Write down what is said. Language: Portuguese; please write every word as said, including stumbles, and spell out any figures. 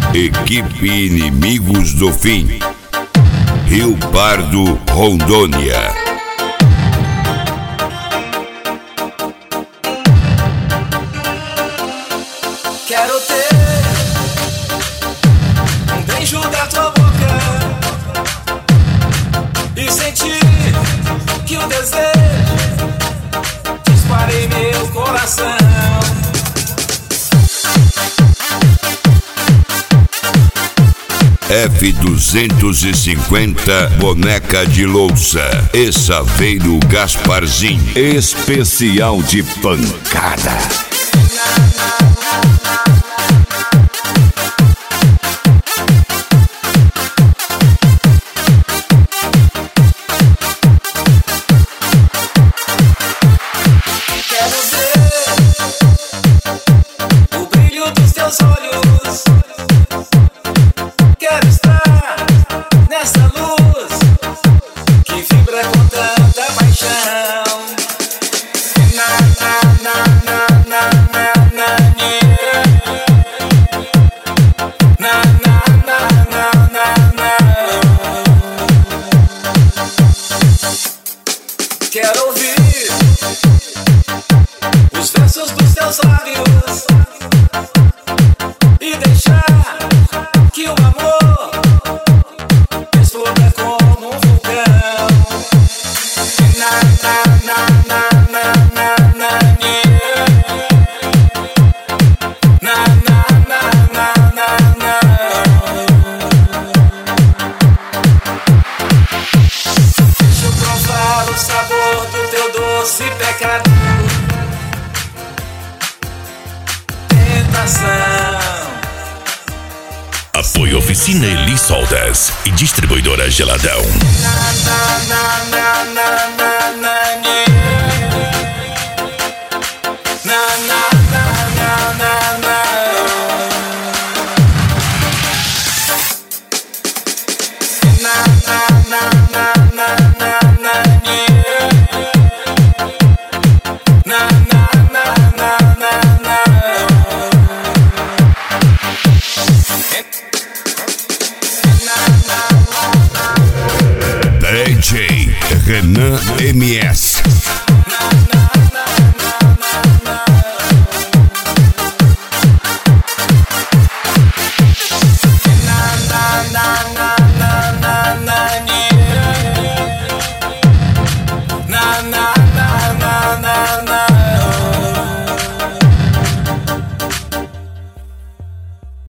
Equipe Inimigos do Fim, Rio Pardo, Rondônia. Quero ter um beijo da tua boca e sentir que o desejo dispara em meu coração. F duzentos e cinquenta Boneca de Louça e Saveiro Gasparzinho. Especial de pancada. Quero ver o brilho dos teus olhos. Quero estar nessa luz que vibra com tanta paixão. Na, na, na, na, na, na, na, na, na, na, na, na, na. Quero ouvir os versos dos teus lábios e deixar que o amor exploda como um vulcão. Na, na, na, na, na, na, na, na, na, na, na, na, na. Deixa eu provar o sabor do teu doce pecado. Tentação. Apoio Oficina Eli Soldas e Distribuidora Geladão. D J Renan M S